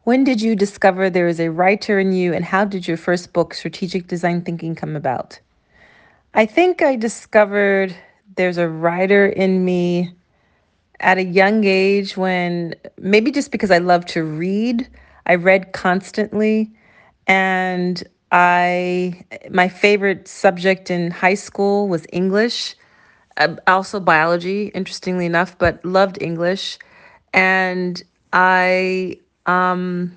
When did you discover there is a writer in you, and how did your first book, Strategic Design Thinking, come about? I think I discovered there's a writer in me at a young age when maybe just because I love to read, I read constantly. And my favorite subject in high school was English, also biology, interestingly enough, but loved English. And I, um,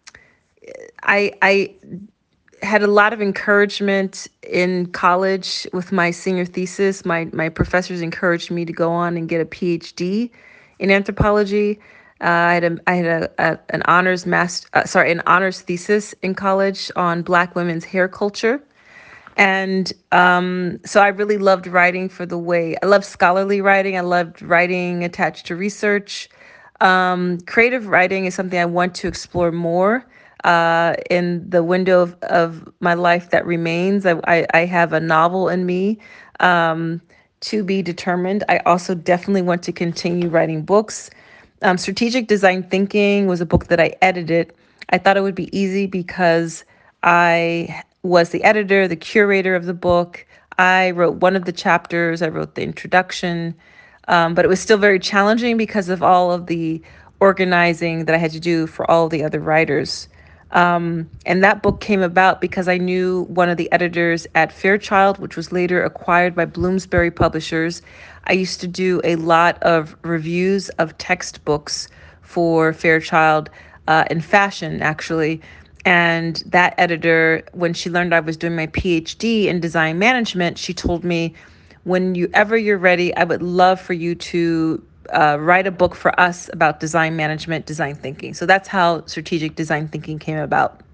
I had a lot of encouragement in college with my senior thesis. My professors encouraged me to go on and get a PhD in anthropology. I had an an honors thesis in college on Black women's hair culture. And so I really loved writing for the way I loved scholarly writing. I loved writing attached to research. Creative writing is something I want to explore more in the window of my life that remains. I have a novel in me um, to be determined. I also definitely want to continue writing books. Strategic Design Thinking was a book that I edited. I thought it would be easy because I was the editor, the curator of the book. I wrote one of the chapters, I wrote the introduction, but it was still very challenging because of all of the organizing that I had to do for all the other writers. And that book came about because I knew one of the editors at Fairchild, which was later acquired by Bloomsbury Publishers. I used to do a lot of reviews of textbooks for Fairchild in fashion, actually. And that editor, when she learned I was doing my PhD in design management, she told me, whenever you're ready, I would love for you to write a book for us about design management, design thinking. So that's how strategic design thinking came about.